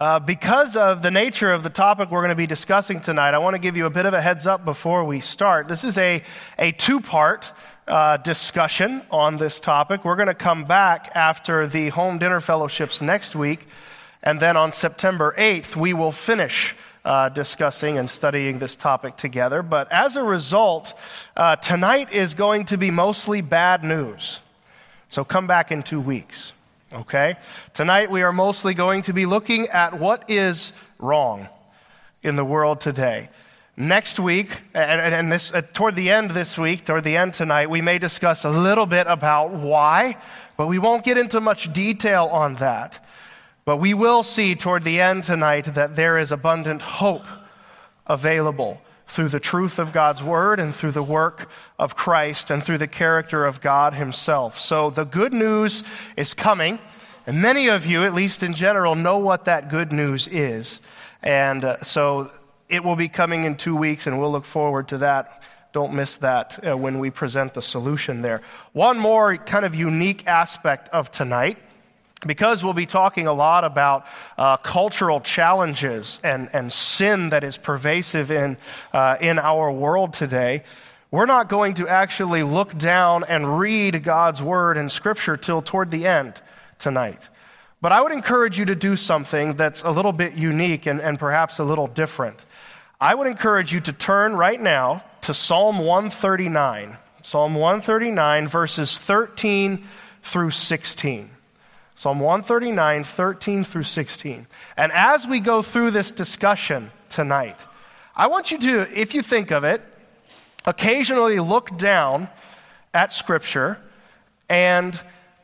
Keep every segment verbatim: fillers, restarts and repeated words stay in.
Uh, because of the nature of the topic we're going to be discussing tonight, I want to give you a bit of a heads up before we start. This is a, a two-part uh, discussion on this topic. We're going to come back after the home dinner fellowships next week, and then on September eighth, we will finish uh, discussing and studying this topic together. But as a result, uh, tonight is going to be mostly bad news. So come back in two weeks. Okay? Tonight we are mostly going to be looking at what is wrong in the world today. Next week, and, and this uh, toward the end this week, toward the end tonight, we may discuss a little bit about why, but we won't get into much detail on that. But we will see toward the end tonight that there is abundant hope available through the truth of God's word and through the work of Christ and through the character of God himself. So the good news is coming, and many of you, at least in general, know what that good news is. And uh, so it will be coming in two weeks, and we'll look forward to that. Don't miss that uh, when we present the solution there. One more kind of unique aspect of tonight, because we'll be talking a lot about uh, cultural challenges and, and sin that is pervasive in, uh, in our world today, we're not going to actually look down and read God's word in Scripture till toward the end tonight. But I would encourage you to do something that's a little bit unique and, and perhaps a little different. I would encourage you to turn right now to Psalm one thirty-nine. Psalm one thirty-nine, verses thirteen through sixteen. Psalm one thirty-nine, thirteen through sixteen. And as we go through this discussion tonight, I want you to, if you think of it, occasionally look down at Scripture and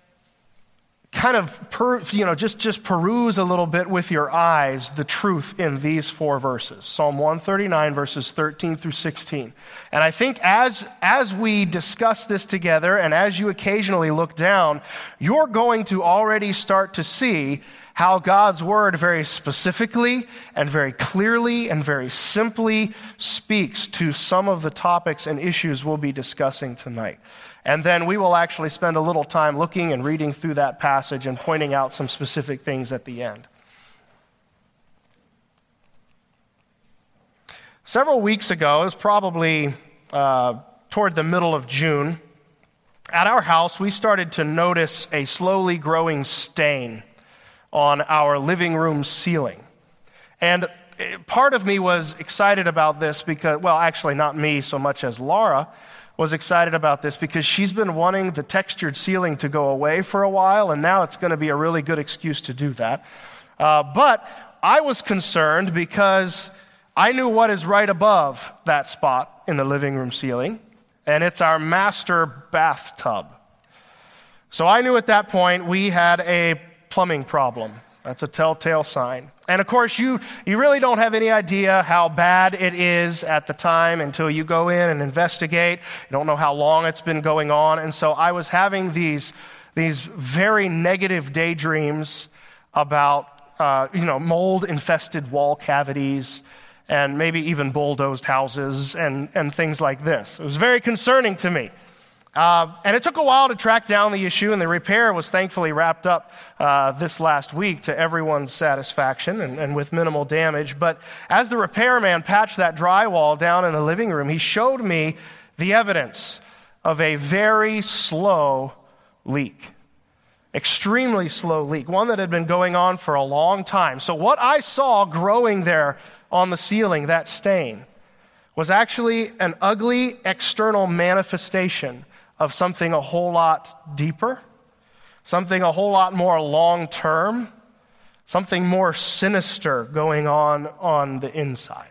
kind of, per, you know, just, just peruse a little bit with your eyes the truth in these four verses. Psalm one thirty-nine, verses thirteen through sixteen. And I think as, as we discuss this together and as you occasionally look down, you're going to already start to see how God's word very specifically and very clearly and very simply speaks to some of the topics and issues we'll be discussing tonight. And then we will actually spend a little time looking and reading through that passage and pointing out some specific things at the end. Several weeks ago, it was probably uh, toward the middle of June, at our house we started to notice a slowly growing stain on our living room ceiling. And part of me was excited about this because, well, actually not me so much as Laura was excited about this because she's been wanting the textured ceiling to go away for a while, and now it's going to be a really good excuse to do that. Uh, but I was concerned because I knew what is right above that spot in the living room ceiling, and it's our master bathtub. So I knew at that point we had a plumbing problem. That's a telltale sign. And of course, you, you really don't have any idea how bad it is at the time until you go in and investigate. You don't know how long it's been going on. And so I was having these, these very negative daydreams about uh, you know, mold-infested wall cavities and maybe even bulldozed houses and, and things like this. It was very concerning to me. Uh, and it took a while to track down the issue, and the repair was thankfully wrapped up uh, this last week to everyone's satisfaction and, and with minimal damage. But as the repairman patched that drywall down in the living room, he showed me the evidence of a very slow leak, extremely slow leak, one that had been going on for a long time. So what I saw growing there on the ceiling, that stain, was actually an ugly external manifestation of something a whole lot deeper, something a whole lot more long-term, something more sinister going on on the inside.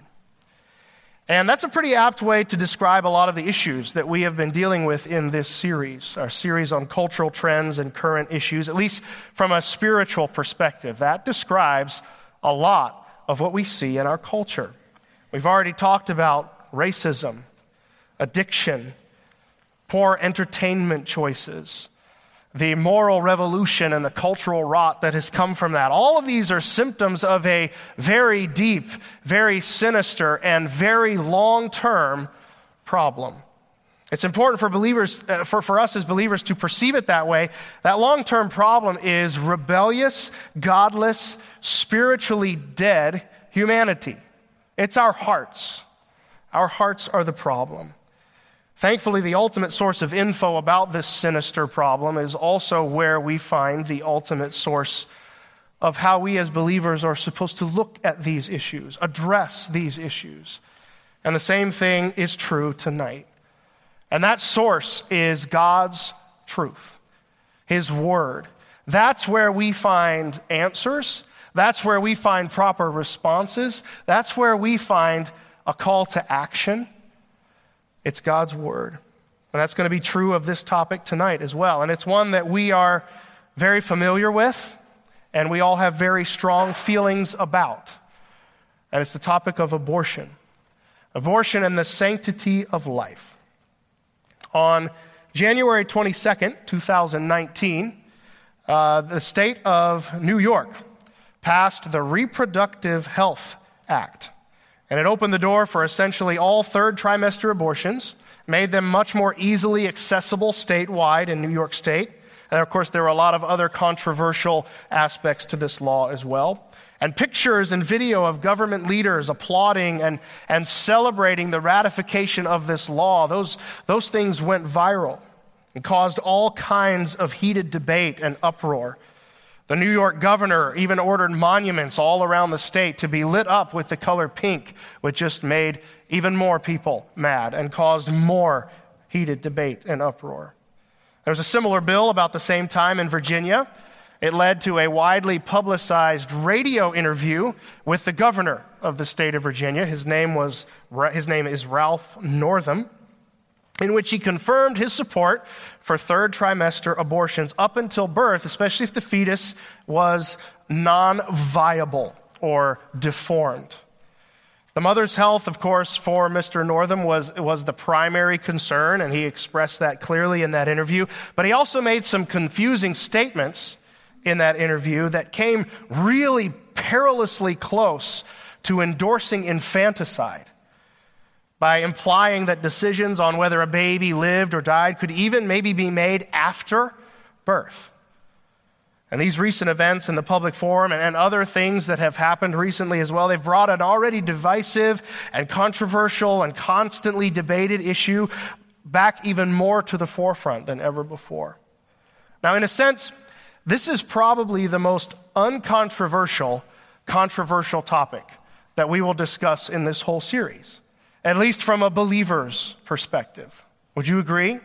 And that's a pretty apt way to describe a lot of the issues that we have been dealing with in this series, our series on cultural trends and current issues, at least from a spiritual perspective. That describes a lot of what we see in our culture. We've already talked about racism, addiction, poor entertainment choices, the moral revolution and the cultural rot that has come from that. All of these are symptoms of a very deep, very sinister, and very long-term problem. It's important for believers, uh, for, for us as believers to perceive it that way. That long-term problem is rebellious, godless, spiritually dead humanity. It's our hearts. Our hearts are the problem. Thankfully, the ultimate source of info about this sinister problem is also where we find the ultimate source of how we as believers are supposed to look at these issues, address these issues. And the same thing is true tonight. And that source is God's truth, His Word. That's where we find answers. That's where we find proper responses. That's where we find a call to action. It's God's Word. And that's going to be true of this topic tonight as well. And it's one that we are very familiar with, and we all have very strong feelings about. And it's the topic of abortion. Abortion and the sanctity of life. On January twenty-second, twenty nineteen, uh, the state of New York passed the Reproductive Health Act. And it opened the door for essentially all third trimester abortions, made them much more easily accessible statewide in New York State. And of course, there were a lot of other controversial aspects to this law as well. And pictures and video of government leaders applauding and, and celebrating the ratification of this law, those, those things went viral and caused all kinds of heated debate and uproar. The New York governor even ordered monuments all around the state to be lit up with the color pink, which just made even more people mad and caused more heated debate and uproar. There was a similar bill about the same time in Virginia. It led to a widely publicized radio interview with the governor of the state of Virginia. His name was his name is Ralph Northam, in which he confirmed his support for third trimester abortions up until birth, especially if the fetus was non-viable or deformed. The mother's health, of course, for Mister Northam was, was the primary concern, and he expressed that clearly in that interview. But he also made some confusing statements in that interview that came really perilously close to endorsing infanticide by implying that decisions on whether a baby lived or died could even maybe be made after birth. And these recent events in the public forum and, and other things that have happened recently as well, they've brought an already divisive and controversial and constantly debated issue back even more to the forefront than ever before. Now, in a sense, this is probably the most uncontroversial, controversial topic that we will discuss in this whole series, at least from a believer's perspective. Would you agree?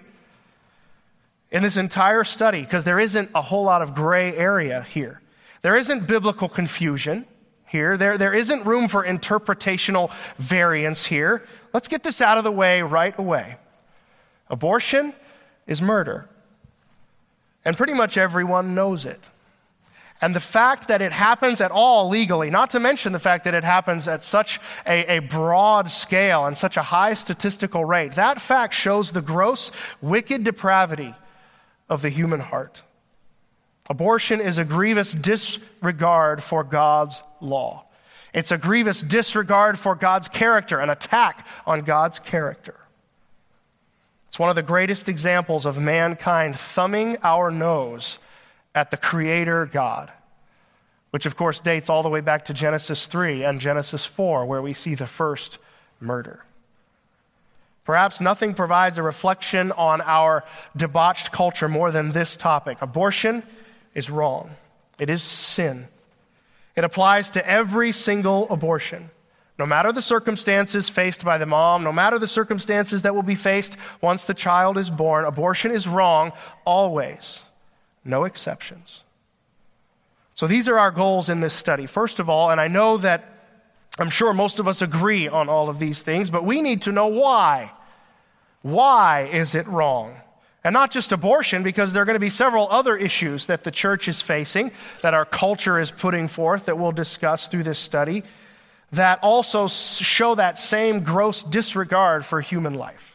In this entire study, because there isn't a whole lot of gray area here. There isn't biblical confusion here. There, there isn't room for interpretational variance here. Let's get this out of the way right away. Abortion is murder. And pretty much everyone knows it. And the fact that it happens at all legally, not to mention the fact that it happens at such a, a broad scale and such a high statistical rate, that fact shows the gross, wicked depravity of the human heart. Abortion is a grievous disregard for God's law. It's a grievous disregard for God's character, an attack on God's character. It's one of the greatest examples of mankind thumbing our nose at the Creator God, which of course dates all the way back to Genesis three and Genesis four, where we see the first murder. Perhaps nothing provides a reflection on our debauched culture more than this topic. Abortion is wrong. It is sin. It applies to every single abortion. No matter the circumstances faced by the mom, no matter the circumstances that will be faced once the child is born, abortion is wrong always. No exceptions. So these are our goals in this study. First of all, and I know that I'm sure most of us agree on all of these things, but we need to know why. Why is it wrong? And not just abortion, because there are going to be several other issues that the church is facing, that our culture is putting forth, that we'll discuss through this study, that also show that same gross disregard for human life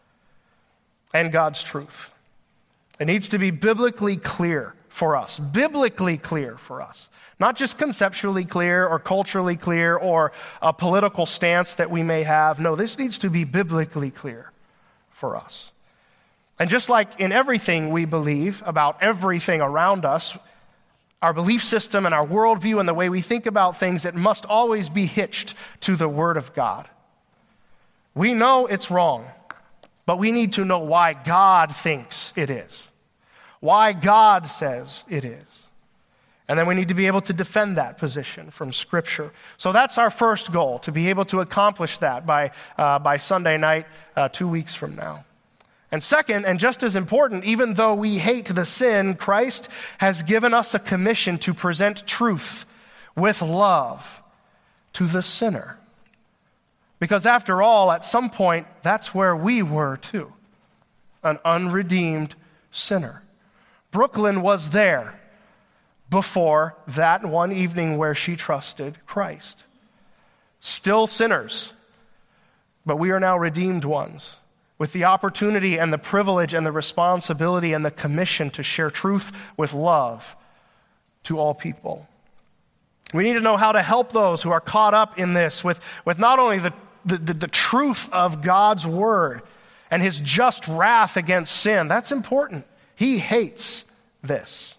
and God's truth. It needs to be biblically clear for us, biblically clear for us, not just conceptually clear or culturally clear or a political stance that we may have. No, this needs to be biblically clear for us. And just like in everything we believe about everything around us, our belief system and our worldview and the way we think about things, it must always be hitched to the Word of God. We know it's wrong, but we need to know why God thinks it is, why God says it is. And then we need to be able to defend that position from Scripture. So that's our first goal, to be able to accomplish that by, uh, by Sunday night, uh, two weeks from now. And second, and just as important, even though we hate the sin, Christ has given us a commission to present truth with love to the sinner. Because after all, at some point, that's where we were too, an unredeemed sinner. Brooklyn was there before that one evening where she trusted Christ. Still sinners, but we are now redeemed ones, with the opportunity and the privilege and the responsibility and the commission to share truth with love to all people. We need to know how to help those who are caught up in this with, with not only the, the, the, the truth of God's word and his just wrath against sin. That's important. He hates this.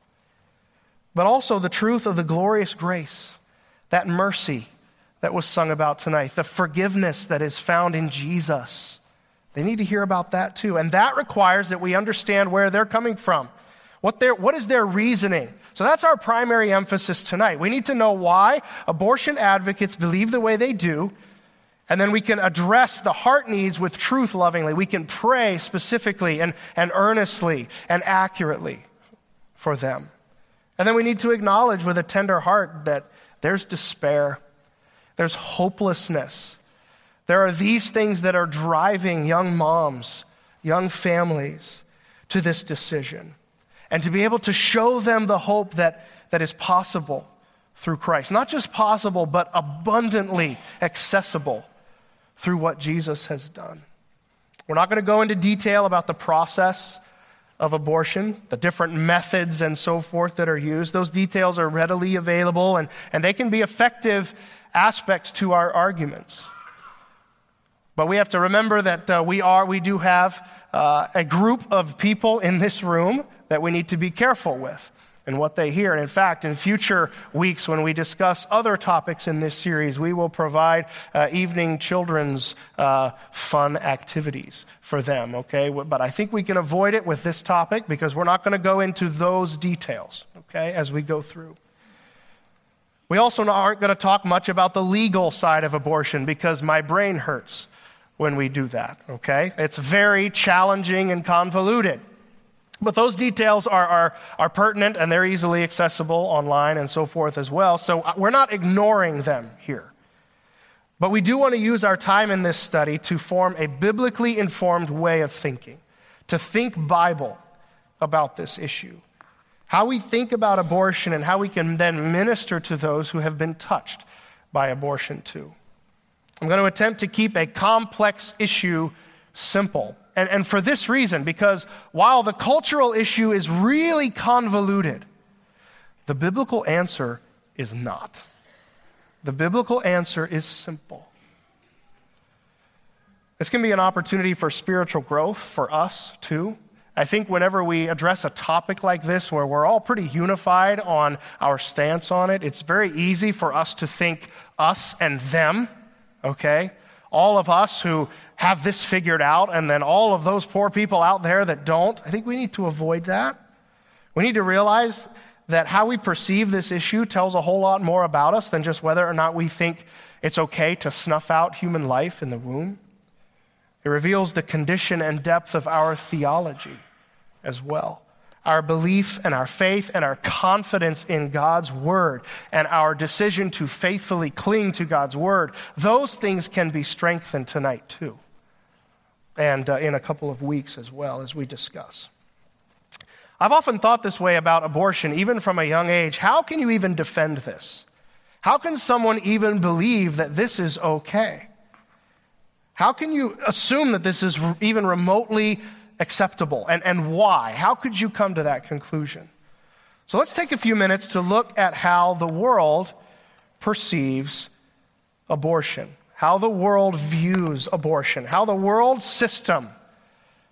But also the truth of the glorious grace, that mercy that was sung about tonight, the forgiveness that is found in Jesus. They need to hear about that too. And that requires that we understand where they're coming from. What, their, what is their reasoning? So that's our primary emphasis tonight. We need to know why abortion advocates believe the way they do, and then we can address the heart needs with truth lovingly. We can pray specifically and, and earnestly and accurately for them. And then we need to acknowledge with a tender heart that there's despair, there's hopelessness. There are these things that are driving young moms, young families to this decision. And to be able to show them the hope that, that is possible through Christ. Not just possible, but abundantly accessible through what Jesus has done. We're not going to go into detail about the process of abortion, the different methods and so forth that are used. Those details are readily available, and, and they can be effective aspects to our arguments. But we have to remember that uh, we are, we do have uh, a group of people in this room that we need to be careful with and what they hear. And in fact, in future weeks when we discuss other topics in this series, we will provide uh, evening children's uh, fun activities for them, okay? But I think we can avoid it with this topic because we're not going to go into those details, okay, as we go through. We also aren't going to talk much about the legal side of abortion because my brain hurts when we do that, okay? It's very challenging and convoluted. But those details are, are, are pertinent and they're easily accessible online and so forth as well. So we're not ignoring them here. But we do want to use our time in this study to form a biblically informed way of thinking, to think Bible about this issue. How we think about abortion and how we can then minister to those who have been touched by abortion too. I'm going to attempt to keep a complex issue simple. And, and for this reason, because while the cultural issue is really convoluted, the biblical answer is not. The biblical answer is simple. This can be an opportunity for spiritual growth for us too. I think whenever we address a topic like this where we're all pretty unified on our stance on it, it's very easy for us to think us and them, okay? All of us who have this figured out and then all of those poor people out there that don't. I think we need to avoid that. We need to realize that how we perceive this issue tells a whole lot more about us than just whether or not we think it's okay to snuff out human life in the womb. It reveals the condition and depth of our theology as well. Our belief and our faith and our confidence in God's word and our decision to faithfully cling to God's word, those things can be strengthened tonight too. And uh, in a couple of weeks as well as we discuss. I've often thought this way about abortion, even from a young age. How can you even defend this? How can someone even believe that this is okay? How can you assume that this is even remotely acceptable, and, and why? How could you come to that conclusion? So let's take a few minutes to look at how the world perceives abortion, how the world views abortion, how the world system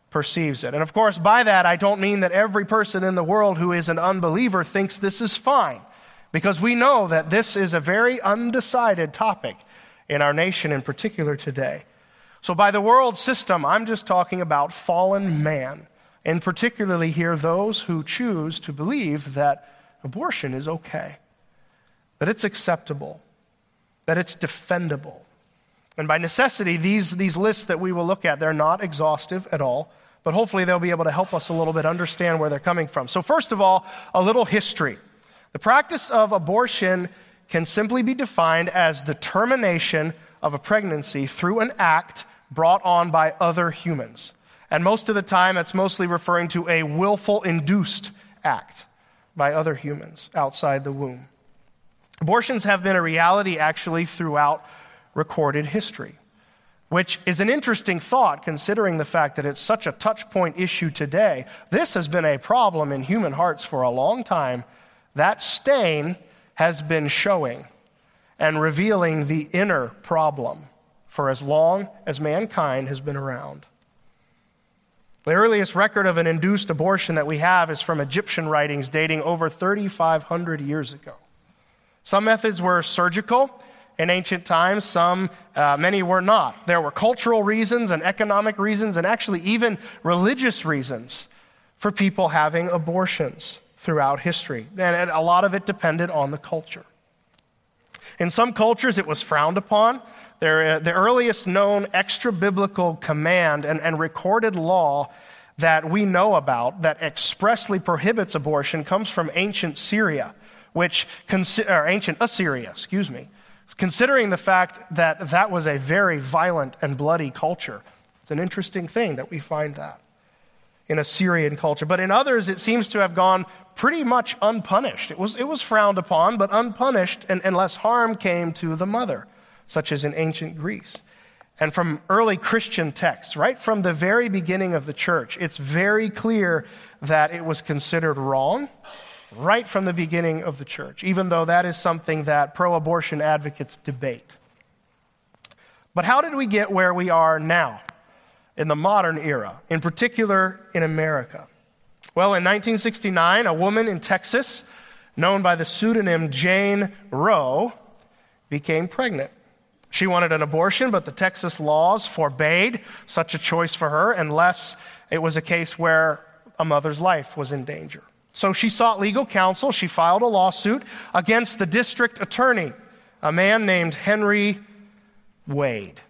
perceives it. And of course, by that, I don't mean that every person in the world who is an unbeliever thinks this is fine, because we know that this is a very undecided topic in our nation in particular today. So by the world system, I'm just talking about fallen man, and particularly here those who choose to believe that abortion is okay, that it's acceptable, that it's defendable. And by necessity, these, these lists that we will look at, they're not exhaustive at all, but hopefully they'll be able to help us a little bit understand where they're coming from. So first of all, a little history. The practice of abortion can simply be defined as the termination of a pregnancy through an act brought on by other humans. And most of the time, it's mostly referring to a willful induced act by other humans outside the womb. Abortions have been a reality actually throughout recorded history, which is an interesting thought considering the fact that it's such a touch point issue today. This has been a problem in human hearts for a long time. That stain has been showing and revealing the inner problem for as long as mankind has been around. The earliest record of an induced abortion that we have is from Egyptian writings dating over thirty-five hundred years ago. Some methods were surgical in ancient times, some, uh, many were not. There were cultural reasons and economic reasons and actually even religious reasons for people having abortions throughout history. And a lot of it depended on the culture. In some cultures, it was frowned upon. There, uh, the earliest known extra-biblical command and, and recorded law that we know about that expressly prohibits abortion comes from ancient Syria, which, consi- or ancient Assyria, excuse me, considering the fact that that was a very violent and bloody culture. It's an interesting thing that we find that in Assyrian culture. But in others, it seems to have gone pretty much unpunished. It was, it was frowned upon, but unpunished, and, unless harm came to the mother, such as in ancient Greece. And from early Christian texts, right from the very beginning of the church, it's very clear that it was considered wrong right from the beginning of the church, even though that is something that pro-abortion advocates debate. But how did we get where we are now in the modern era, in particular in America? Well, in nineteen sixty-nine, a woman in Texas, known by the pseudonym Jane Roe, became pregnant. She wanted an abortion, but the Texas laws forbade such a choice for her unless it was a case where a mother's life was in danger. So she sought legal counsel. She filed a lawsuit against the district attorney, a man named Henry Wade.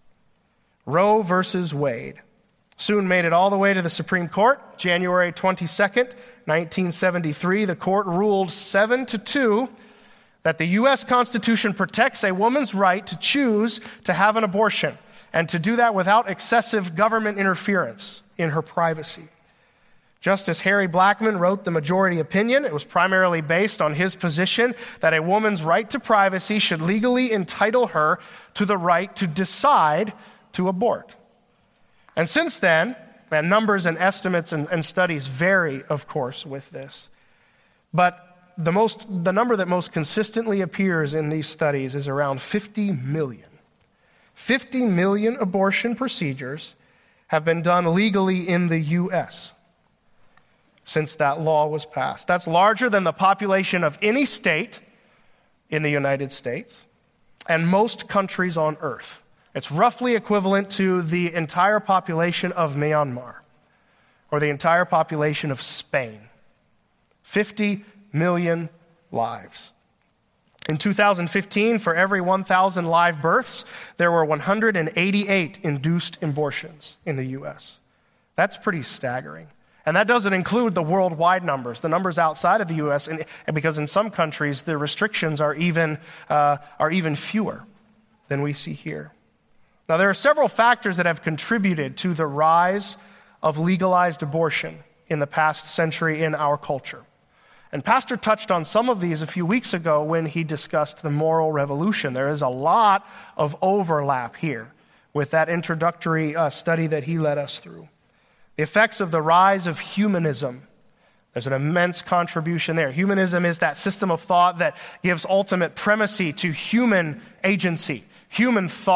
Roe versus Wade. Soon made it all the way to the Supreme Court. January twenty-second, nineteen seventy-three, the court ruled seven to two that the U S Constitution protects a woman's right to choose to have an abortion and to do that without excessive government interference in her privacy. Justice Harry Blackmun wrote the majority opinion. It was primarily based on his position that a woman's right to privacy should legally entitle her to the right to decide to abort. And since then, and numbers and estimates and, and studies vary, of course, with this, but the most, the number that most consistently appears in these studies is around fifty million. fifty million abortion procedures have been done legally in the U S since that law was passed. That's larger than the population of any state in the United States and most countries on earth. It's roughly equivalent to the entire population of Myanmar or the entire population of Spain. fifty million lives. In two thousand fifteen, for every one thousand live births, there were one hundred eighty-eight induced abortions in the U S. That's pretty staggering. And that doesn't include the worldwide numbers, the numbers outside of the U S, and, and because in some countries the restrictions are even, uh, are even fewer than we see here. Now, there are several factors that have contributed to the rise of legalized abortion in the past century in our culture. And Pastor touched on some of these a few weeks ago when he discussed the moral revolution. There is a lot of overlap here with that introductory uh, study that he led us through. The effects of the rise of humanism. There's an immense contribution there. Humanism is that system of thought that gives ultimate primacy to human agency, human thought,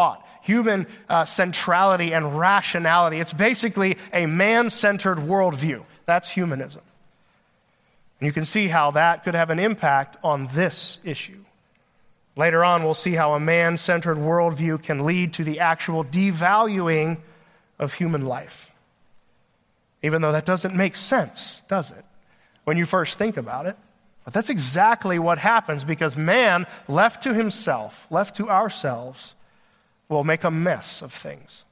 human uh, centrality and rationality. It's basically a man-centered worldview. That's humanism. And you can see how that could have an impact on this issue. Later on, we'll see how a man-centered worldview can lead to the actual devaluing of human life. Even though that doesn't make sense, does it, when you first think about it? But that's exactly what happens, because man, left to himself, left to ourselves, will make a mess of things.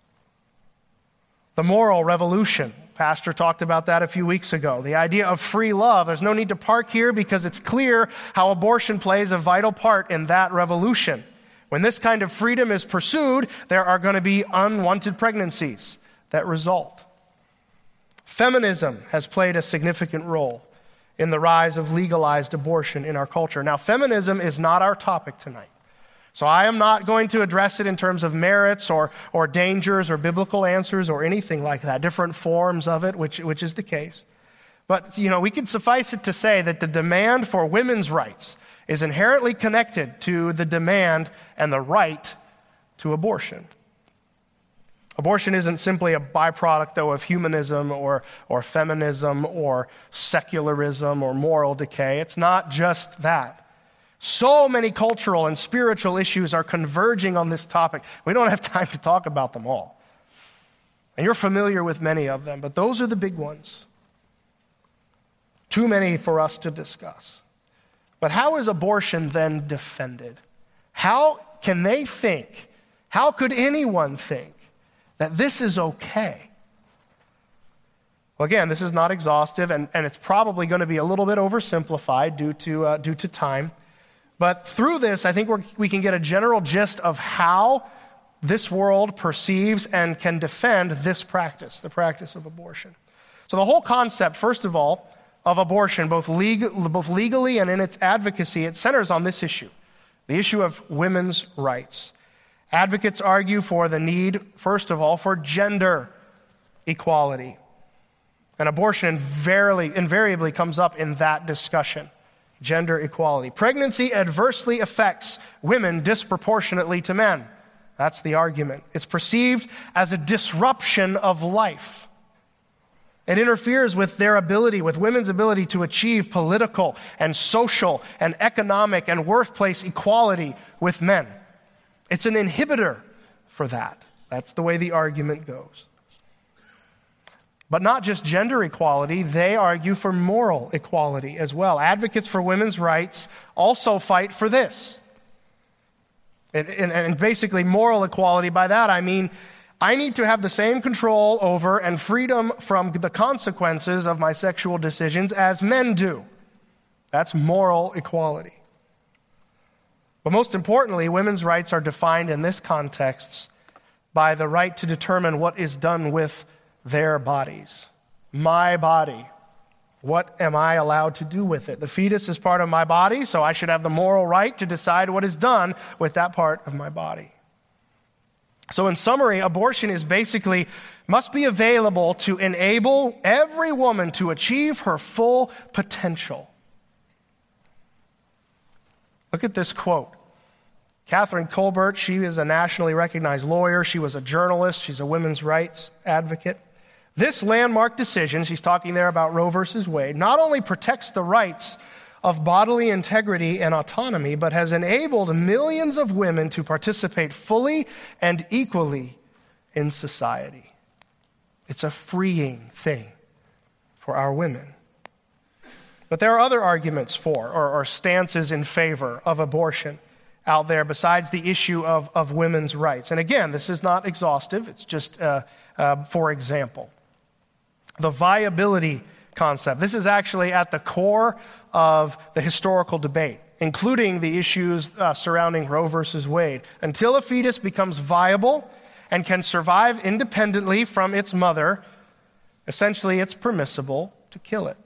The moral revolution, Pastor talked about that a few weeks ago. The idea of free love. There's no need to park here because it's clear how abortion plays a vital part in that revolution. When this kind of freedom is pursued, there are going to be unwanted pregnancies that result. Feminism has played a significant role in the rise of legalized abortion in our culture. Now, feminism is not our topic tonight. So I am not going to address it in terms of merits or, or dangers or biblical answers or anything like that, different forms of it, which, which is the case. But, you know, we can suffice it to say that the demand for women's rights is inherently connected to the demand and the right to abortion. Abortion isn't simply a byproduct, though, of humanism or, or feminism or secularism or moral decay. It's not just that. So many cultural and spiritual issues are converging on this topic. We don't have time to talk about them all. And you're familiar with many of them, but those are the big ones. Too many for us to discuss. But how is abortion then defended? How can they think, how could anyone think that this is okay? Well, again, this is not exhaustive, and, and it's probably going to be a little bit oversimplified due to, uh, due to time. But through this, I think we're, we can get a general gist of how this world perceives and can defend this practice, the practice of abortion. So the whole concept, first of all, of abortion, both, legal, both legally and in its advocacy, it centers on this issue, the issue of women's rights. Advocates argue for the need, first of all, for gender equality. And abortion invariably, invariably comes up in that discussion. Gender equality. Pregnancy adversely affects women disproportionately to men. That's the argument. It's perceived as a disruption of life. It interferes with their ability, with women's ability to achieve political and social and economic and workplace equality with men. It's an inhibitor for that. That's the way the argument goes. But not just gender equality, they argue for moral equality as well. Advocates for women's rights also fight for this. And, and, and basically moral equality, by that I mean, I need to have the same control over and freedom from the consequences of my sexual decisions as men do. That's moral equality. But most importantly, women's rights are defined in this context by the right to determine what is done with their bodies. My body. What am I allowed to do with it? The fetus is part of my body, so I should have the moral right to decide what is done with that part of my body. So in summary, abortion is basically, must be available to enable every woman to achieve her full potential. Look at this quote. Catherine Colbert, she is a nationally recognized lawyer. She was a journalist. She's a women's rights advocate. This landmark decision, she's talking there about Roe versus Wade, not only protects the rights of bodily integrity and autonomy, but has enabled millions of women to participate fully and equally in society. It's a freeing thing for our women. But there are other arguments for, or, or stances in favor of abortion out there besides the issue of, of women's rights. And again, this is not exhaustive. It's just, uh, uh, for example, the viability concept. This is actually at the core of the historical debate, including the issues uh, surrounding Roe versus Wade. Until a fetus becomes viable and can survive independently from its mother, essentially it's permissible to kill it.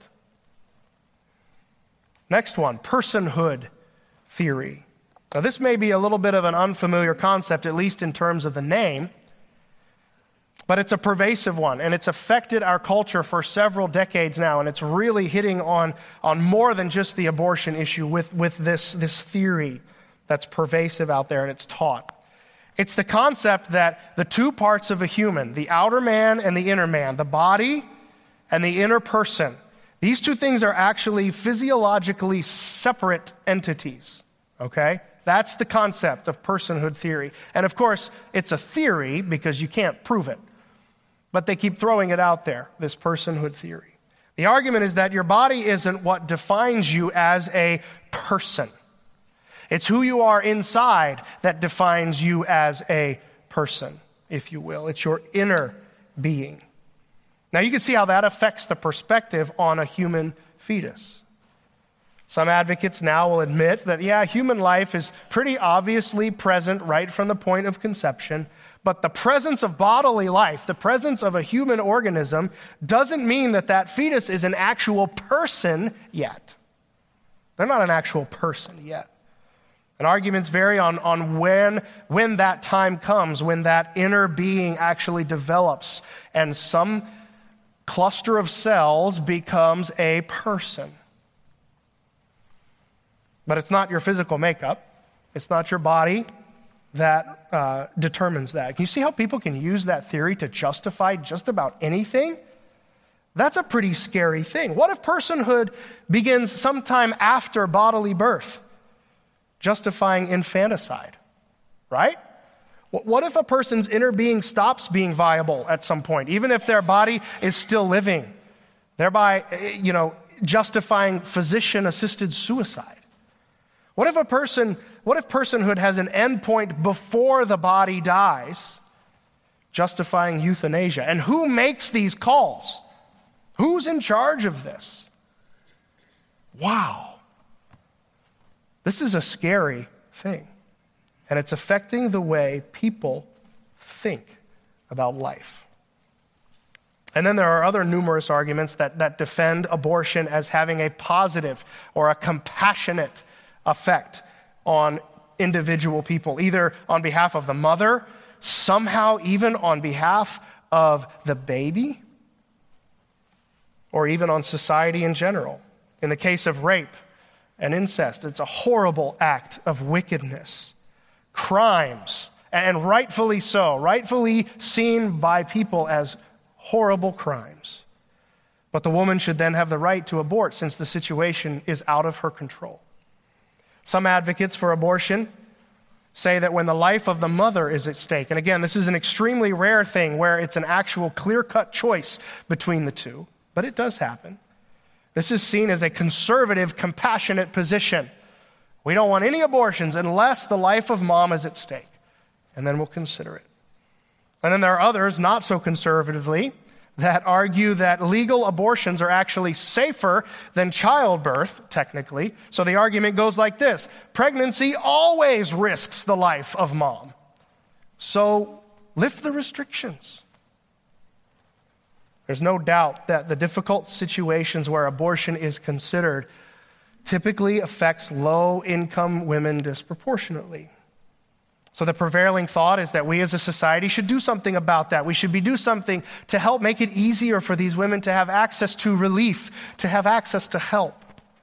Next one, personhood theory. Now, this may be a little bit of an unfamiliar concept, at least in terms of the name, but it's a pervasive one, and it's affected our culture for several decades now, and it's really hitting on, on more than just the abortion issue with, with this, this theory that's pervasive out there and it's taught. It's the concept that the two parts of a human, the outer man and the inner man, the body and the inner person, these two things are actually physiologically separate entities, okay? That's the concept of personhood theory. And of course, it's a theory because you can't prove it. But they keep throwing it out there, this personhood theory. The argument is that your body isn't what defines you as a person. It's who you are inside that defines you as a person, if you will. It's your inner being. Now you can see how that affects the perspective on a human fetus. Some advocates now will admit that, yeah, human life is pretty obviously present right from the point of conception, but the presence of bodily life, the presence of a human organism, doesn't mean that that fetus is an actual person yet. They're not an actual person yet. And arguments vary on, on when, when that time comes, when that inner being actually develops, and some cluster of cells becomes a person. But it's not your physical makeup. It's not your body that uh, determines that. Can you see how people can use that theory to justify just about anything? That's a pretty scary thing. What if personhood begins sometime after bodily birth, justifying infanticide, right? What if a person's inner being stops being viable at some point, even if their body is still living, thereby, you know, justifying physician-assisted suicide? What if a person, what if personhood has an endpoint before the body dies, justifying euthanasia? And who makes these calls? Who's in charge of this? Wow. This is a scary thing. And it's affecting the way people think about life. And then there are other numerous arguments that, that defend abortion as having a positive or a compassionate effect on individual people, either on behalf of the mother, somehow even on behalf of the baby, or even on society in general. In the case of rape and incest, it's a horrible act of wickedness, crimes, and rightfully so, rightfully seen by people as horrible crimes. But the woman should then have the right to abort since the situation is out of her control. Some advocates for abortion say that when the life of the mother is at stake, and again, this is an extremely rare thing where it's an actual clear-cut choice between the two, but it does happen. This is seen as a conservative, compassionate position. We don't want any abortions unless the life of mom is at stake, and then we'll consider it. And then there are others, not so conservatively, that argue that legal abortions are actually safer than childbirth, technically. So the argument goes like this: pregnancy always risks the life of mom. So lift the restrictions. There's no doubt that the difficult situations where abortion is considered typically affects low-income women disproportionately. So the prevailing thought is that we as a society should do something about that. We should be do something to help make it easier for these women to have access to relief, to have access to help.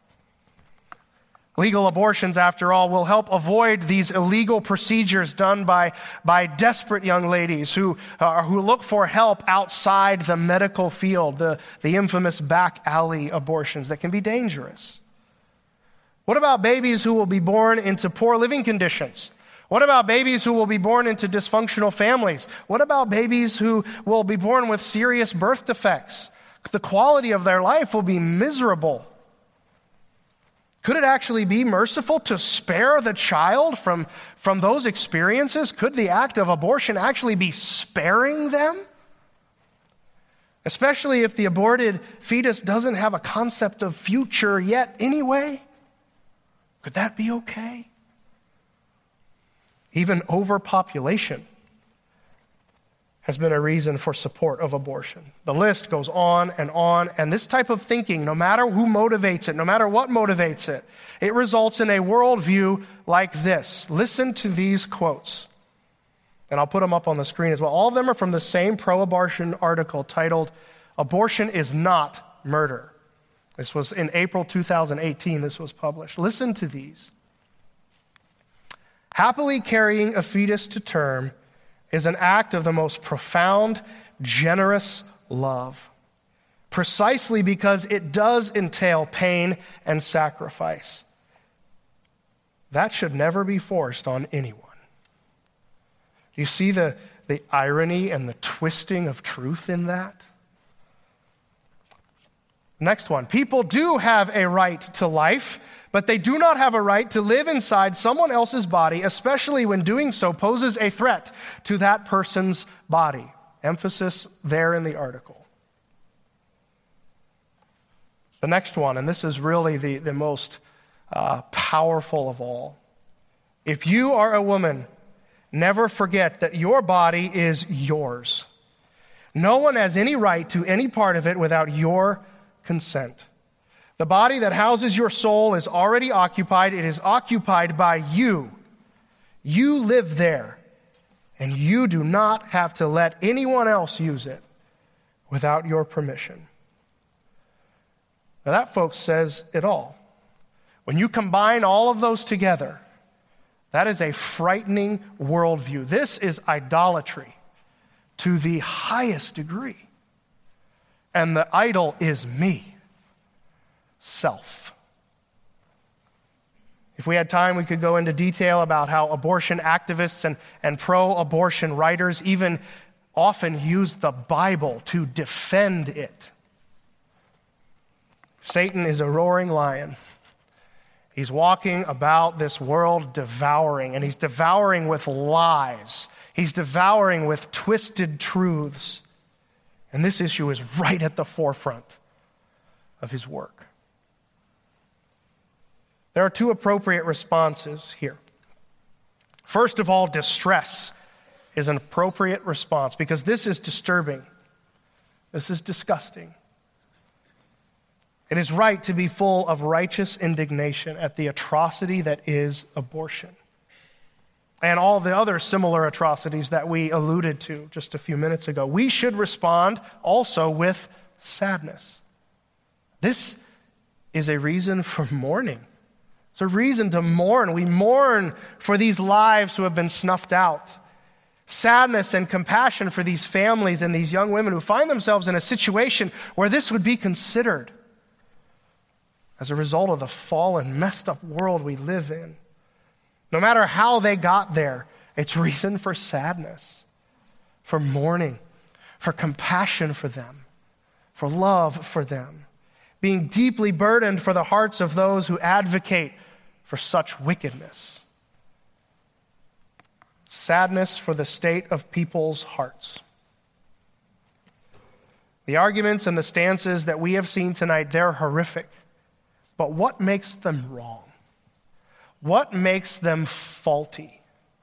Legal abortions, after all, will help avoid these illegal procedures done by, by desperate young ladies who, uh, who look for help outside the medical field, the, the infamous back alley abortions that can be dangerous. What about babies who will be born into poor living conditions? What about babies who will be born into dysfunctional families? What about babies who will be born with serious birth defects? The quality of their life will be miserable. Could it actually be merciful to spare the child from, from those experiences? Could the act of abortion actually be sparing them? Especially if the aborted fetus doesn't have a concept of future yet anyway? Could that be okay? Even overpopulation has been a reason for support of abortion. The list goes on and on, and this type of thinking, no matter who motivates it, no matter what motivates it, it results in a worldview like this. Listen to these quotes, and I'll put them up on the screen as well. All of them are from the same pro-abortion article titled, "Abortion is Not Murder." This was in April two thousand eighteen, this was published. Listen to these. Happily carrying a fetus to term is an act of the most profound, generous love, precisely because it does entail pain and sacrifice. That should never be forced on anyone. You see the, the irony and the twisting of truth in that? Next one. People do have a right to life, but they do not have a right to live inside someone else's body, especially when doing so poses a threat to that person's body. Emphasis there in the article. The next one, and this is really the, the most uh, powerful of all. If you are a woman, never forget that your body is yours. No one has any right to any part of it without your consent. The body that houses your soul is already occupied. It is occupied by you. You live there, and you do not have to let anyone else use it without your permission. Now that, folks, says it all. When you combine all of those together, that is a frightening worldview. This is idolatry to the highest degree. And the idol is me, self. If we had time, we could go into detail about how abortion activists and, and pro-abortion writers even often use the Bible to defend it. Satan is a roaring lion. He's walking about this world devouring, and he's devouring with lies. He's devouring with twisted truths. And this issue is right at the forefront of his work. There are two appropriate responses here. First of all, distress is an appropriate response because this is disturbing. This is disgusting. It is right to be full of righteous indignation at the atrocity that is abortion and all the other similar atrocities that we alluded to just a few minutes ago. We should respond also with sadness. This is a reason for mourning. It's a reason to mourn. We mourn for these lives who have been snuffed out. Sadness and compassion for these families and these young women who find themselves in a situation where this would be considered as a result of the fallen, messed up world we live in. No matter how they got there, it's reason for sadness, for mourning, for compassion for them, for love for them, being deeply burdened for the hearts of those who advocate for such wickedness. Sadness for the state of people's hearts. The arguments and the stances that we have seen tonight, they're horrific. But what makes them wrong? What makes them faulty?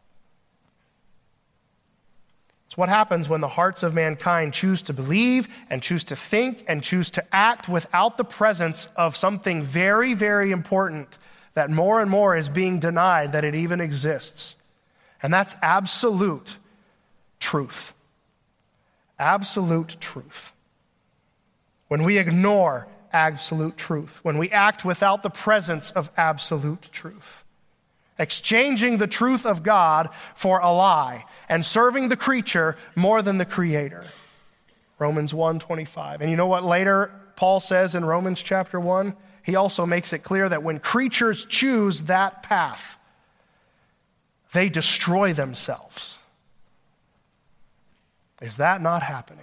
It's what happens when the hearts of mankind choose to believe and choose to think and choose to act without the presence of something very, very important that more and more is being denied that it even exists. And that's absolute truth. Absolute truth. When we ignore absolute truth, when we act without the presence of absolute truth, exchanging the truth of God for a lie and serving the creature more than the creator. Romans one twenty-five. And you know what later Paul says in Romans chapter one? He also makes it clear that when creatures choose that path, they destroy themselves. Is that not happening?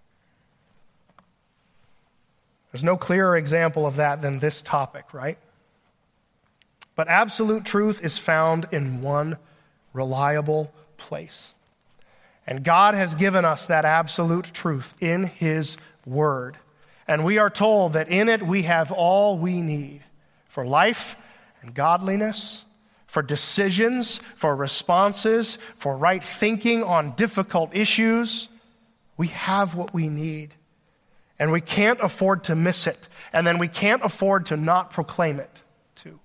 There's no clearer example of that than this topic, right? But absolute truth is found in one reliable place. And God has given us that absolute truth in His Word. And we are told that in it we have all we need for life and godliness, for decisions, for responses, for right thinking on difficult issues. We have what we need. And we can't afford to miss it. And then we can't afford to not proclaim it, too.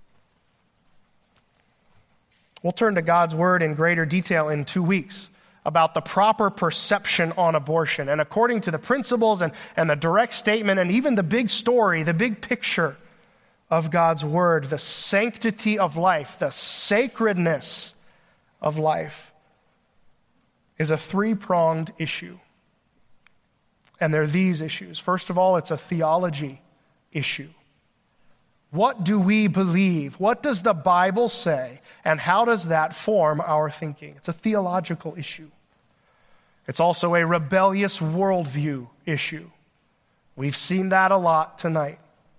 We'll turn to God's Word in greater detail in two weeks about the proper perception on abortion. And according to the principles and, and the direct statement and even the big story, the big picture of God's Word, the sanctity of life, the sacredness of life is a three-pronged issue. And they're these issues. First of all, it's a theology issue. What do we believe? What does the Bible say? And how does that form our thinking? It's a theological issue. It's also a rebellious worldview issue. We've seen that a lot tonight.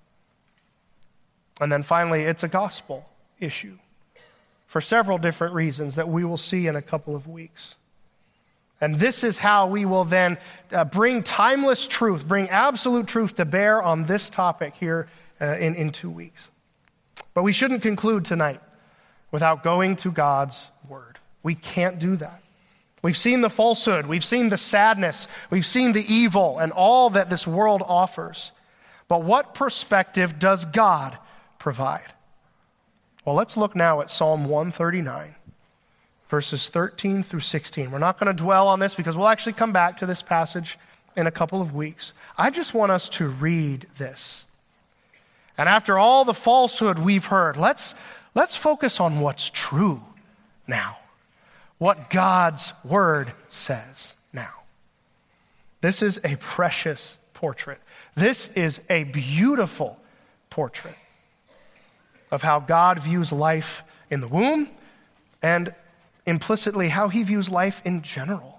And then finally, it's a gospel issue for several different reasons that we will see in a couple of weeks. And this is how we will then uh, bring timeless truth, bring absolute truth to bear on this topic here uh, in, in two weeks. But we shouldn't conclude tonight without going to God's word. We can't do that. We've seen the falsehood, we've seen the sadness, we've seen the evil and all that this world offers. But what perspective does God provide? Well, let's look now at Psalm one thirty-nine. Verses thirteen through sixteen. We're not going to dwell on this because we'll actually come back to this passage in a couple of weeks. I just want us to read this. And after all the falsehood we've heard, let's, let's focus on what's true now. What God's word says now. This is a precious portrait. This is a beautiful portrait of how God views life in the womb and implicitly how he views life in general.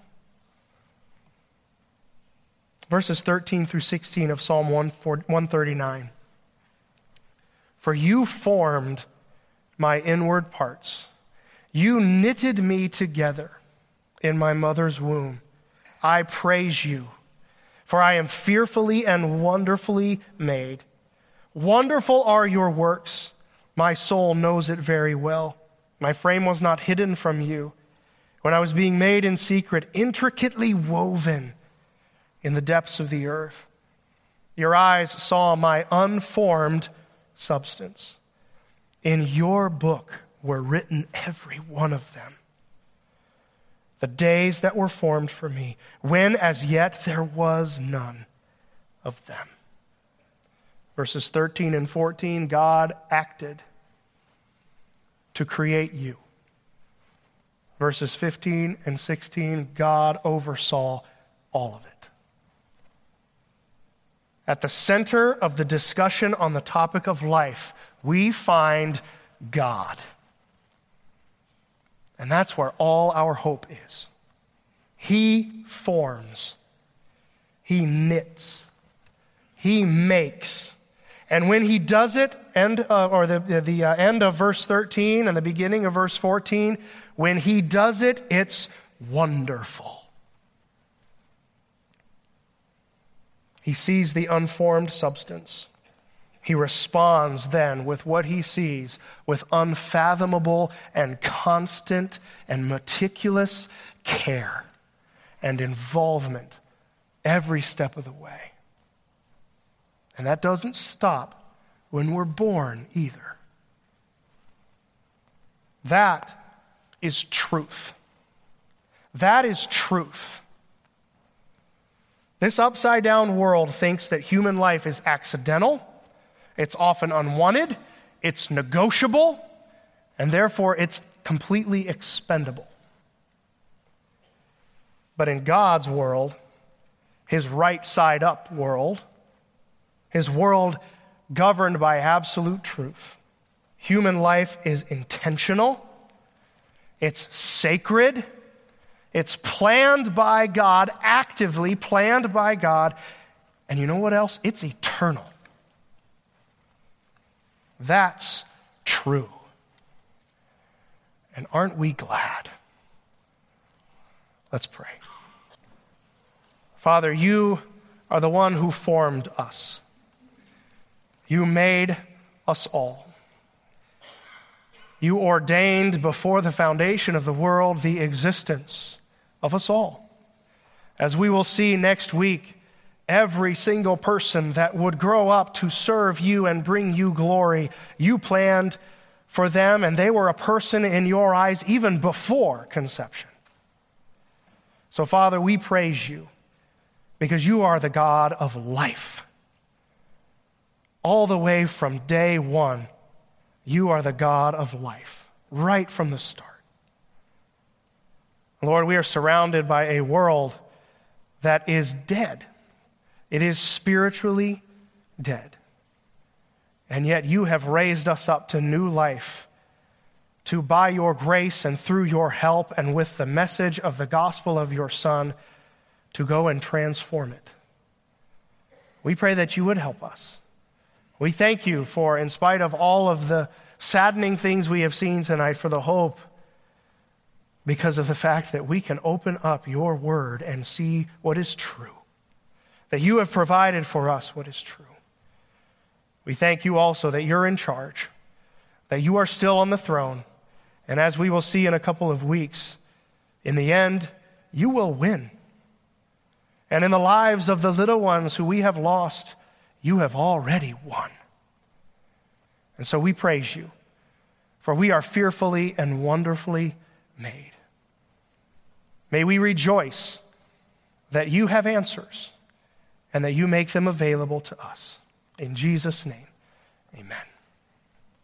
Verses thirteen through sixteen of Psalm one thirty-nine. For you formed my inward parts. You knitted me together in my mother's womb. I praise you, for I am fearfully and wonderfully made. Wonderful are your works. My soul knows it very well. My frame was not hidden from you when I was being made in secret, intricately woven in the depths of the earth. Your eyes saw my unformed substance. In your book were written every one of them, the days that were formed for me, when as yet there was none of them. Verses thirteen and fourteen, God acted to create you. Verses fifteen and sixteen, God oversaw all of it. At the center of the discussion on the topic of life, we find God. And that's where all our hope is. He forms. He knits. He makes. And when he does it, end, uh, or the, the, the uh, end of verse thirteen and the beginning of verse fourteen, when he does it, it's wonderful. He sees the unformed substance. He responds then with what he sees with unfathomable and constant and meticulous care and involvement every step of the way. And that doesn't stop when we're born either. That is truth. That is truth. This upside-down world thinks that human life is accidental, it's often unwanted, it's negotiable, and therefore it's completely expendable. But in God's world, his right-side-up world, his world governed by absolute truth, human life is intentional, it's sacred, it's planned by God, actively planned by God, and you know what else? It's eternal. That's true. And aren't we glad? Let's pray. Father, you are the one who formed us. You made us all. You ordained before the foundation of the world the existence of us all. As we will see next week, every single person that would grow up to serve you and bring you glory, you planned for them, and they were a person in your eyes even before conception. So, Father, we praise you because you are the God of life. All the way from day one, you are the God of life, right from the start. Lord, we are surrounded by a world that is dead. It is spiritually dead. And yet you have raised us up to new life, to by your grace and through your help and with the message of the gospel of your Son, to go and transform it. We pray that you would help us. We thank you for, in spite of all of the saddening things we have seen tonight, for the hope, because of the fact that we can open up your word and see what is true, that you have provided for us what is true. We thank you also that you're in charge, that you are still on the throne, and as we will see in a couple of weeks, in the end, you will win. And in the lives of the little ones who we have lost, you have already won. And so we praise you, for we are fearfully and wonderfully made. May we rejoice that you have answers and that you make them available to us. In Jesus' name, amen.